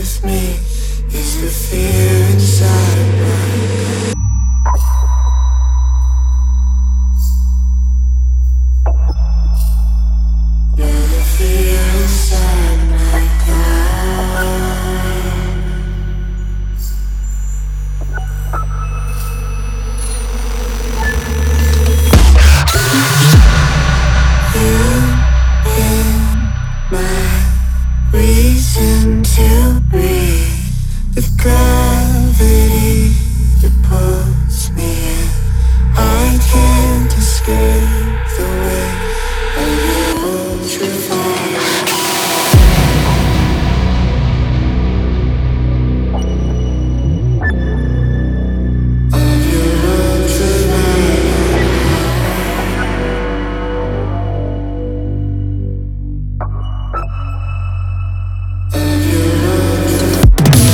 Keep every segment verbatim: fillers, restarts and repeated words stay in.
with me is the fear inside my You're the fear inside my God. You've been my reason to breathe. The gravity that pulls me in. I can't escape the way of your ultraviolet. Of your ultraviolet. Of your ultraviolet.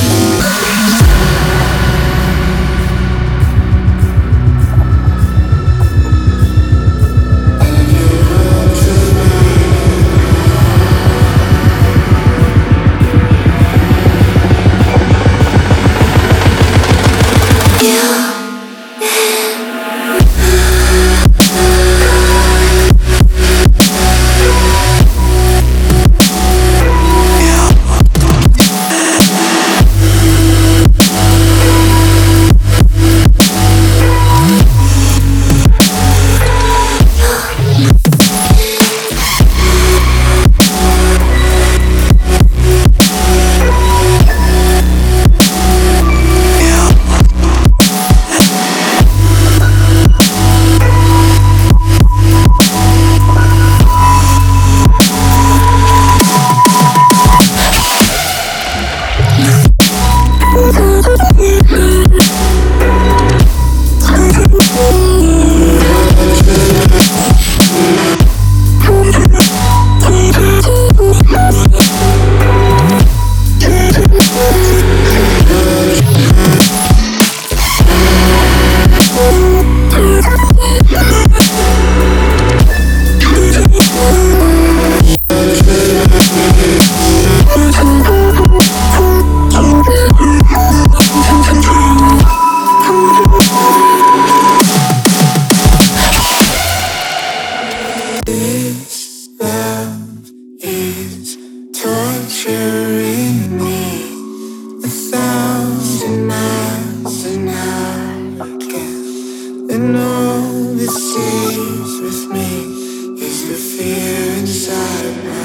Of your ultraviolet. This love is torturing me a thousand miles an hour again. And all that stays with me is the fear inside my